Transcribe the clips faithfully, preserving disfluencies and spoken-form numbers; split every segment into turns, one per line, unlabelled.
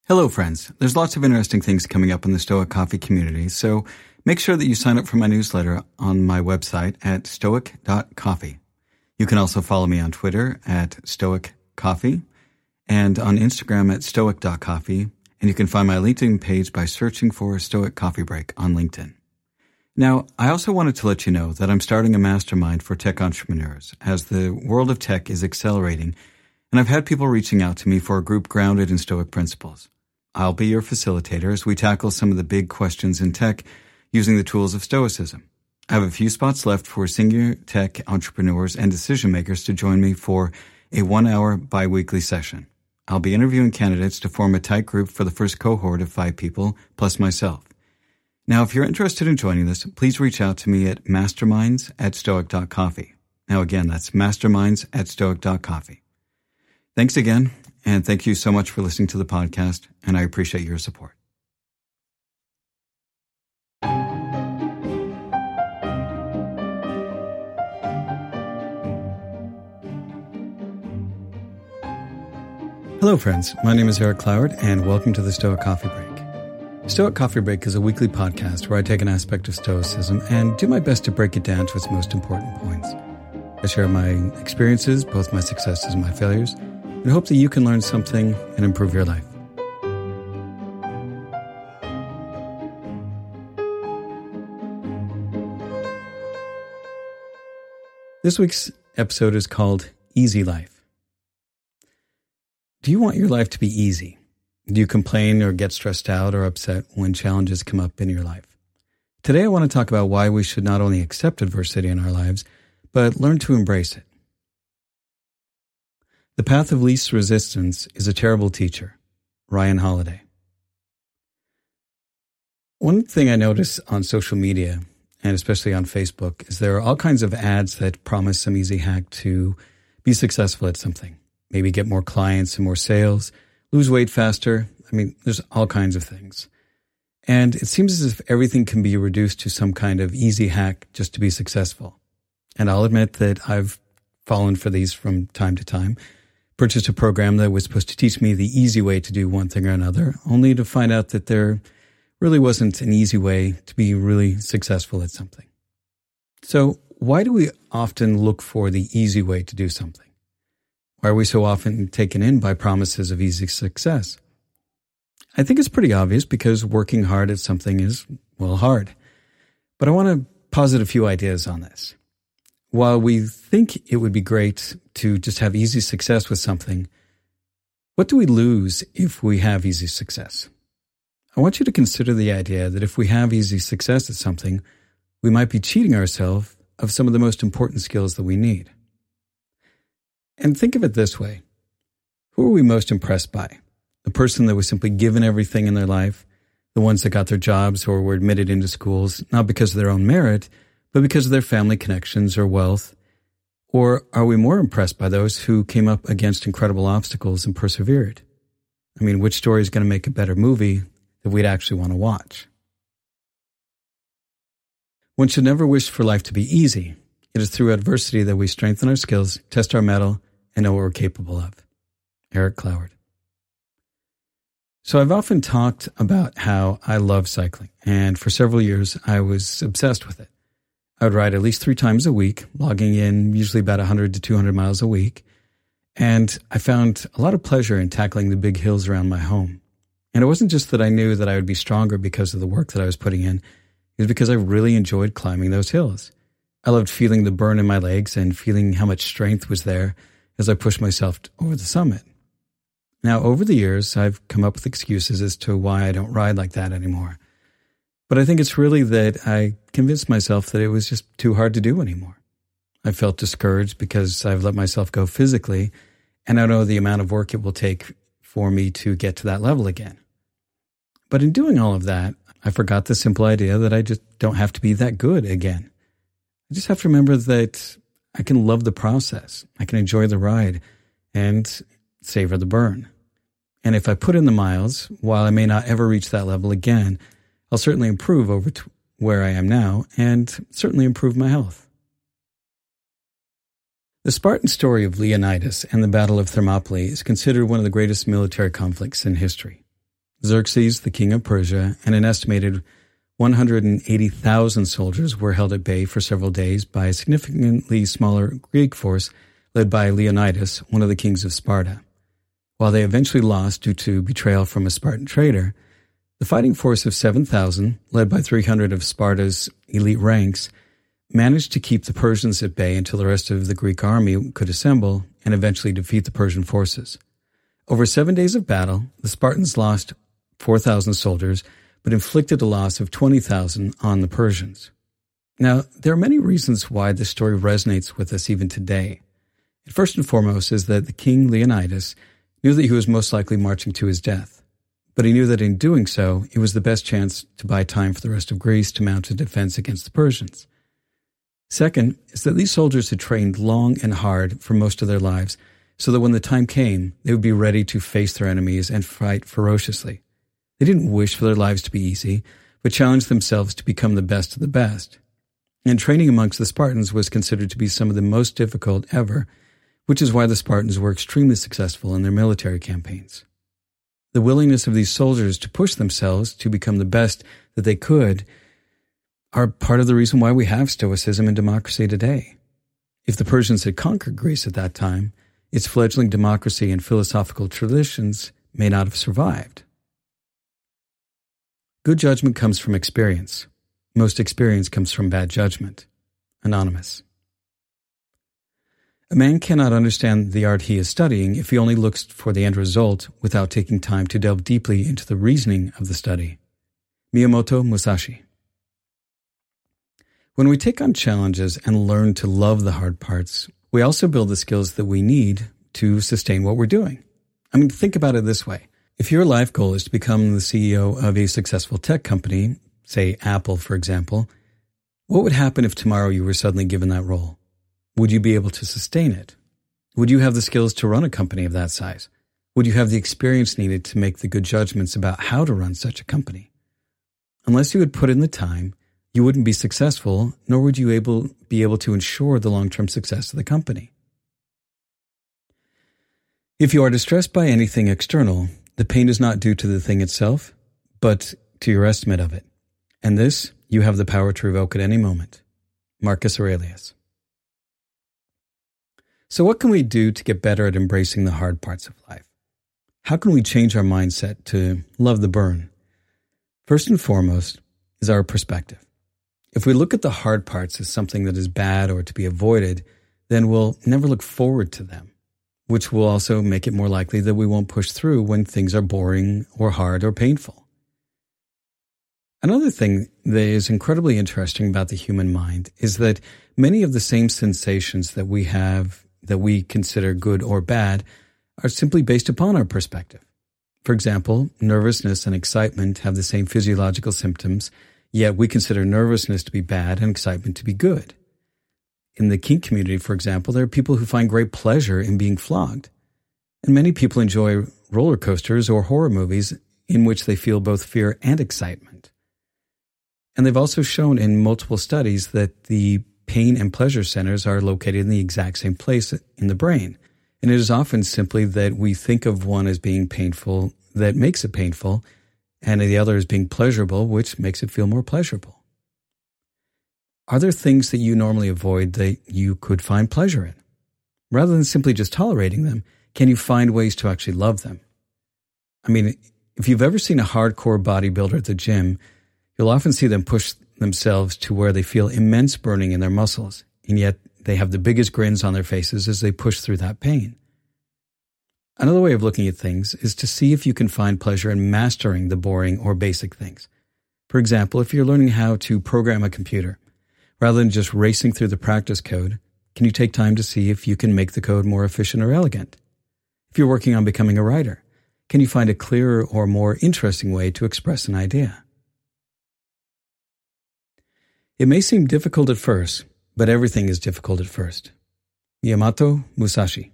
Hello, friends. There's lots of interesting things coming up in the Stoic Coffee community, so make sure that you sign up for my newsletter on my website at stoic dot coffee. You can also follow me on Twitter at stoic coffee and on Instagram at stoic dot coffee, and you can find my LinkedIn page by searching for Stoic Coffee Break on LinkedIn. Now, I also wanted to let you know that I'm starting a mastermind for tech entrepreneurs as the world of tech is accelerating, and I've had people reaching out to me for a group grounded in Stoic principles. I'll be your facilitator as we tackle some of the big questions in tech using the tools of Stoicism. I have a few spots left for senior tech entrepreneurs and decision makers to join me for a one-hour bi-weekly session. I'll be interviewing candidates to form a tight group for the first cohort of five people, plus myself. Now, if you're interested in joining this, please reach out to me at masterminds at stoic dot coffee. Now, again, that's masterminds at stoic dot coffee. Thanks again, and thank you so much for listening to the podcast, and I appreciate your support. Hello, friends. My name is Eric Cloward, and welcome to the Stoic Coffee Break. Stoic Coffee Break is a weekly podcast where I take an aspect of Stoicism and do my best to break it down to its most important points. I share my experiences, both my successes and my failures, and hope that you can learn something and improve your life. This week's episode is called Easy Life. Do you want your life to be easy? Do you complain or get stressed out or upset when challenges come up in your life? Today I want to talk about why we should not only accept adversity in our lives, but learn to embrace it. The path of least resistance is a terrible teacher. Ryan Holiday. One thing I notice on social media, and especially on Facebook, is there are all kinds of ads that promise some easy hack to be successful at something. Maybe get more clients and more sales, lose weight faster. I mean, there's all kinds of things. And it seems as if everything can be reduced to some kind of easy hack just to be successful. And I'll admit that I've fallen for these from time to time. Purchased a program that was supposed to teach me the easy way to do one thing or another, only to find out that there really wasn't an easy way to be really successful at something. So why do we often look for the easy way to do something? Why are we so often taken in by promises of easy success? I think it's pretty obvious because working hard at something is, well, hard. But I want to posit a few ideas on this. While we think it would be great to just have easy success with something, what do we lose if we have easy success? I want you to consider the idea that if we have easy success at something, we might be cheating ourselves of some of the most important skills that we need. And think of it this way. Who are we most impressed by? The person that was simply given everything in their life, the ones that got their jobs or were admitted into schools, not because of their own merit, but because of their family connections or wealth? Or are we more impressed by those who came up against incredible obstacles and persevered? I mean, which story is going to make a better movie that we'd actually want to watch? One should never wish for life to be easy. It is through adversity that we strengthen our skills, test our mettle, and know what we're capable of. Eric Cloward. So I've often talked about how I love cycling, and for several years I was obsessed with it. I would ride at least three times a week, logging in usually about one hundred to two hundred miles a week. And I found a lot of pleasure in tackling the big hills around my home. And it wasn't just that I knew that I would be stronger because of the work that I was putting in. It was because I really enjoyed climbing those hills. I loved feeling the burn in my legs and feeling how much strength was there as I pushed myself over the summit. Now, over the years, I've come up with excuses as to why I don't ride like that anymore. But I think it's really that I convinced myself that it was just too hard to do anymore. I felt discouraged because I've let myself go physically, and I know the amount of work it will take for me to get to that level again. But in doing all of that, I forgot the simple idea that I just don't have to be that good again. I just have to remember that I can love the process. I can enjoy the ride and savor the burn. And if I put in the miles, while I may not ever reach that level again, I'll certainly improve over to where I am now and certainly improve my health. The Spartan story of Leonidas and the Battle of Thermopylae is considered one of the greatest military conflicts in history. Xerxes, the king of Persia, and an estimated one hundred eighty thousand soldiers were held at bay for several days by a significantly smaller Greek force led by Leonidas, one of the kings of Sparta. While they eventually lost due to betrayal from a Spartan traitor, the fighting force of seven thousand, led by three hundred of Sparta's elite ranks, managed to keep the Persians at bay until the rest of the Greek army could assemble and eventually defeat the Persian forces. Over seven days of battle, the Spartans lost four thousand soldiers, but inflicted a loss of twenty thousand on the Persians. Now, there are many reasons why this story resonates with us even today. First and foremost is that the king Leonidas knew that he was most likely marching to his death, but he knew that in doing so, it was the best chance to buy time for the rest of Greece to mount a defense against the Persians. Second is that these soldiers had trained long and hard for most of their lives, so that when the time came, they would be ready to face their enemies and fight ferociously. They didn't wish for their lives to be easy, but challenged themselves to become the best of the best. And training amongst the Spartans was considered to be some of the most difficult ever, which is why the Spartans were extremely successful in their military campaigns. The willingness of these soldiers to push themselves to become the best that they could are part of the reason why we have stoicism and democracy today. If the Persians had conquered Greece at that time, its fledgling democracy and philosophical traditions may not have survived. Good judgment comes from experience. Most experience comes from bad judgment. Anonymous. A man cannot understand the art he is studying if he only looks for the end result without taking time to delve deeply into the reasoning of the study. Miyamoto Musashi. When we take on challenges and learn to love the hard parts, we also build the skills that we need to sustain what we're doing. I mean, think about it this way. If your life goal is to become the C E O of a successful tech company, say Apple, for example, what would happen if tomorrow you were suddenly given that role? Would you be able to sustain it? Would you have the skills to run a company of that size? Would you have the experience needed to make the good judgments about how to run such a company? Unless you had put in the time, you wouldn't be successful, nor would you able, be able to ensure the long-term success of the company. If you are distressed by anything external, the pain is not due to the thing itself, but to your estimate of it. And this, you have the power to revoke at any moment. Marcus Aurelius. So what can we do to get better at embracing the hard parts of life? How can we change our mindset to love the burn? First and foremost is our perspective. If we look at the hard parts as something that is bad or to be avoided, then we'll never look forward to them, which will also make it more likely that we won't push through when things are boring or hard or painful. Another thing that is incredibly interesting about the human mind is that many of the same sensations that we have that we consider good or bad are simply based upon our perspective. For example, nervousness and excitement have the same physiological symptoms, yet we consider nervousness to be bad and excitement to be good. In the kink community, for example, there are people who find great pleasure in being flogged. And many people enjoy roller coasters or horror movies in which they feel both fear and excitement. And they've also shown in multiple studies that the pain and pleasure centers are located in the exact same place in the brain. And it is often simply that we think of one as being painful that makes it painful, and the other as being pleasurable, which makes it feel more pleasurable. Are there things that you normally avoid that you could find pleasure in? Rather than simply just tolerating them, can you find ways to actually love them? I mean, if you've ever seen a hardcore bodybuilder at the gym, you'll often see them push themselves to where they feel immense burning in their muscles, and yet they have the biggest grins on their faces as they push through that pain. Another way of looking at things is to see if you can find pleasure in mastering the boring or basic things. For example, if you're learning how to program a computer, rather than just racing through the practice code, can you take time to see if you can make the code more efficient or elegant? If you're working on becoming a writer, can you find a clearer or more interesting way to express an idea? It may seem difficult at first, but everything is difficult at first. Miyamoto Musashi.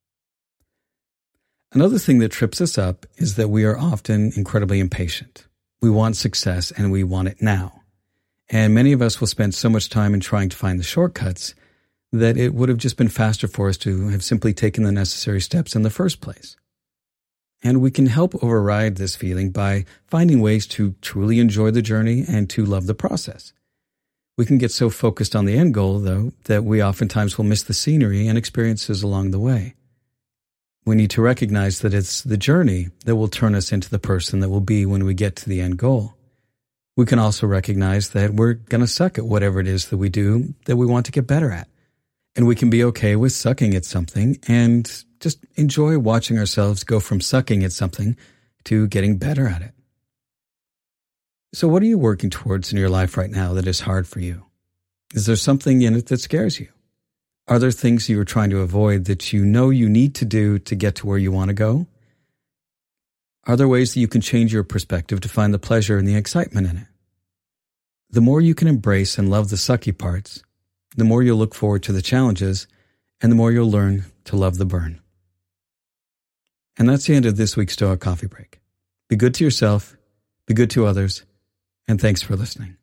Another thing that trips us up is that we are often incredibly impatient. We want success and we want it now. And many of us will spend so much time in trying to find the shortcuts that it would have just been faster for us to have simply taken the necessary steps in the first place. And we can help override this feeling by finding ways to truly enjoy the journey and to love the process. We can get so focused on the end goal, though, that we oftentimes will miss the scenery and experiences along the way. We need to recognize that it's the journey that will turn us into the person that we'll be when we get to the end goal. We can also recognize that we're going to suck at whatever it is that we do that we want to get better at. And we can be okay with sucking at something and just enjoy watching ourselves go from sucking at something to getting better at it. So what are you working towards in your life right now that is hard for you? Is there something in it that scares you? Are there things you are trying to avoid that you know you need to do to get to where you want to go? Are there ways that you can change your perspective to find the pleasure and the excitement in it? The more you can embrace and love the sucky parts, the more you'll look forward to the challenges, and the more you'll learn to love the burn. And that's the end of this week's Stoic Coffee Break. Be good to yourself, be good to others, and thanks for listening.